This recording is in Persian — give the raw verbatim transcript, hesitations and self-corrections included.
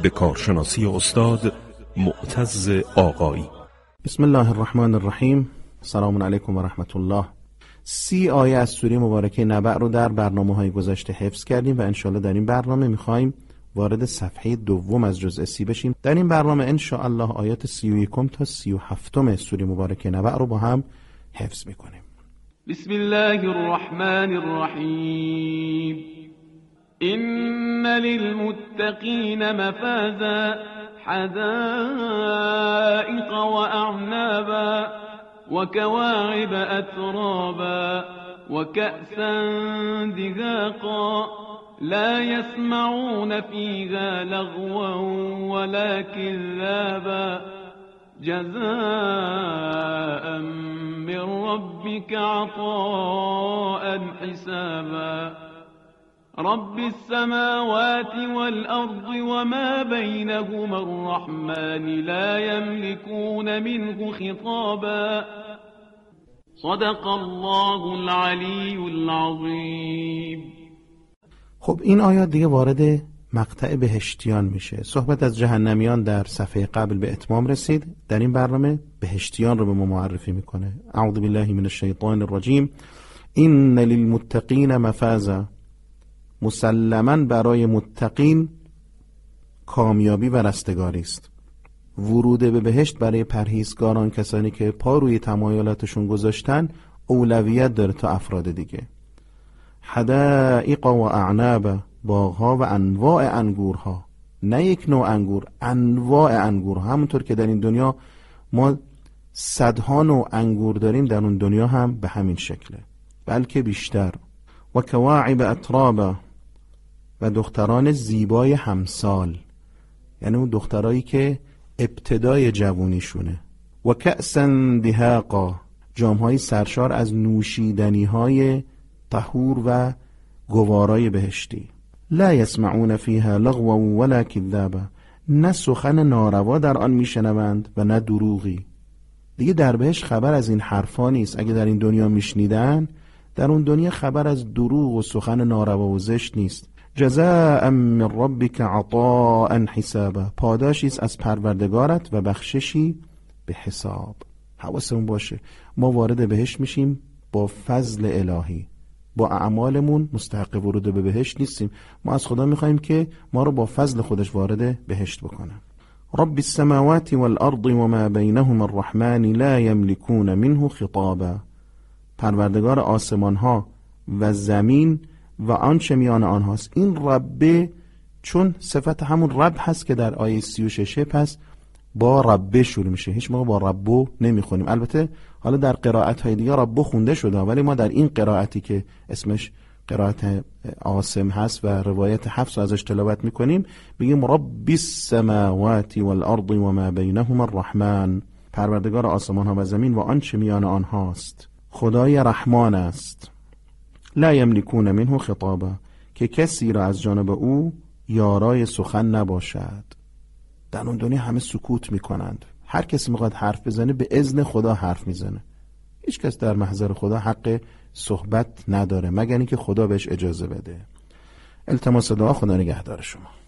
به کارشناسی استاد معتز آقایی. بسم الله الرحمن الرحیم. سلام علیکم و رحمت الله. سی آیه از سوره مبارکه نبأ رو در برنامه‌های گذشته حفظ کردیم و انشالله در این برنامه می‌خوایم وارد صفحه دوم از جزء سی بشیم. در این برنامه انشاءالله آیات سی و یکم تا سی و هفتم سوره مبارکه نبأ رو با هم حفظ می‌کنیم. بسم الله الرحمن الرحیم. إن للمتقين مفازا حدائق وأعنابا وكواعب أترابا وكأسا دهاقا لا يسمعون فيها لغوا ولا كذابا جزاء من ربك عطاء حسابا رب السماوات والأرض وما بينهما الرحمن لا يملكون منه خطابا صدق الله العلی العظیم. خب این آیات دیگه وارد مقطع بهشتیان میشه. صحبت از جهنمیان در صفحه قبل به اتمام رسید. در این برنامه بهشتیان رو به ما معرفی میکنه. اعوذ بالله من الشیطان الرجیم. این للمتقین مفازا، مسلماً برای متقین کامیابی و رستگاری است. ورود به بهشت برای پرهیزگاران، کسانی که پا روی تمایلاتشون گذاشتن، اولویت داره تا افراد دیگه. حدائق و اعناب، باغها و انواع انگورها، نه یک نوع انگور، انواع انگورها. همونطور که در این دنیا ما صدها نوع انگور داریم، در اون دنیا هم به همین شکله، بلکه بیشتر. و کواعب اترابا، و دختران زیبای همسال، یعنی اون دخترایی که ابتدای جوونیشونه. و کأسا دهاقا، جامهای سرشار از نوشیدنیهای طهور و گوارای بهشتی. لا یسمعون فیها لغوا ولا کذابا، نه سخن ناروا در آن میشنوند و نه دروغی. دیگه در بهشت خبر از این حرفا نیست. اگه در این دنیا میشنیدن، در اون دنیا خبر از دروغ و سخن ناروا و زشت نیست. جزاء من ربک عطاء حسابا، پاداشی است از پروردگارت و بخششی به حساب. حواسمون باشه ما وارد بهشت میشیم با فضل الهی، با اعمالمون مستحق ورود به بهشت نیستیم. ما از خدا میخوایم که ما رو با فضل خودش وارد بهشت بکنه. رب السماوات والارض وما بینهما الرحمن لا یملکون منه خطابا، پروردگار آسمان ها و زمین و آنچه میان آنهاست. این رب چون صفت همون رب هست که در آیه سی و شش پس با رب شروع میشه، هیچ موقع با ربو نمیخونیم. البته حالا در قرائت های دیگه ربو خونده شده، ولی ما در این قرائتی که اسمش قرائت عاصم هست و روایت حفص ازش تلاوت میکنیم، بگیم رب السماوات والارض وما بینهما الرحمن، پروردگار آسمان ها و زمین و آنچه میان آنهاست. خدای رحمان است. لا یملکون منه خطابا، که کسی را از جانب او یارای سخن نباشد. در اون دنیا همه سکوت میکنند. هر کسی میخواد حرف بزنه به اذن خدا حرف میزنه. هیچ کس در محضر خدا حق صحبت نداره مگر اینکه خدا بهش اجازه بده. التماس دعا. خدا نگهدار شما.